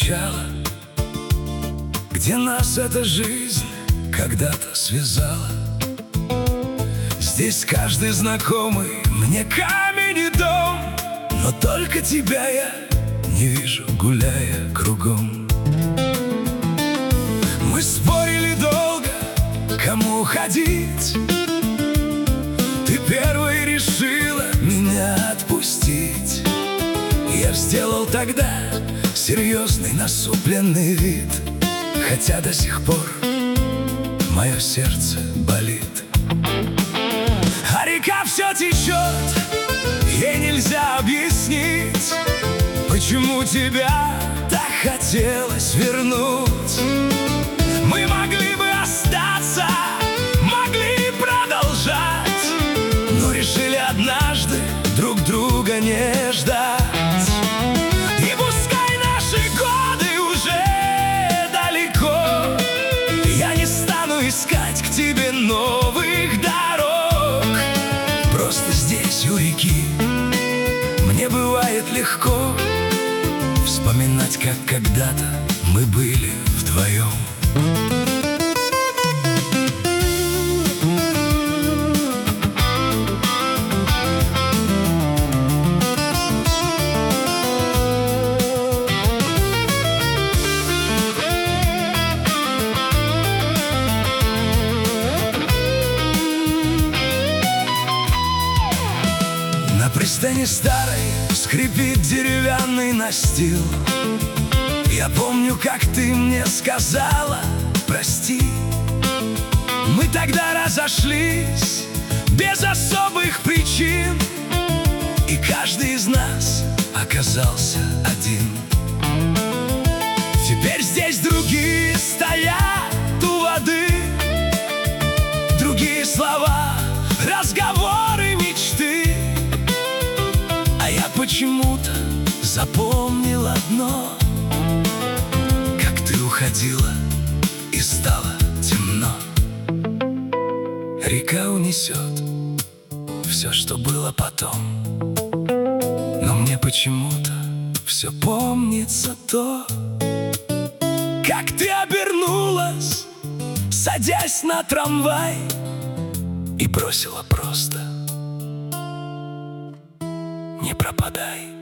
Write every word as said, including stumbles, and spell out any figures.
начало, где нас эта жизнь когда-то связала. Здесь каждый знакомый мне камень и дом, но только тебя я не вижу, гуляя кругом. Мы спорили долго, кому уходить. Ты первой решила меня отпустить. Я сделал тогда серьезный насупленный вид, хотя до сих пор мое сердце болит. А река все течет, ей нельзя объяснить, почему тебя так хотелось вернуть. Мы могли бы остаться, могли продолжать, но решили однажды друг друга не ждать. И пускай наши годы уже далеко, я не стану искать к тебе новых дорог. Просто здесь у реки мне бывает легко вспоминать, как когда-то мы были вдвоем. На пристани старой скрипит деревянный настил. Я помню, как ты мне сказала прости. Мы тогда разошлись без особых причин, и каждый из нас оказался один. Теперь здесь другие стоят у воды, другие слова, разговоры, мечты. А я почему-то запомнил одно: как ты уходила и стало темно. Река унесет все, что было потом, но мне почему-то все помнится то, как ты обернулась, садясь на трамвай, и бросила просто: не пропадай.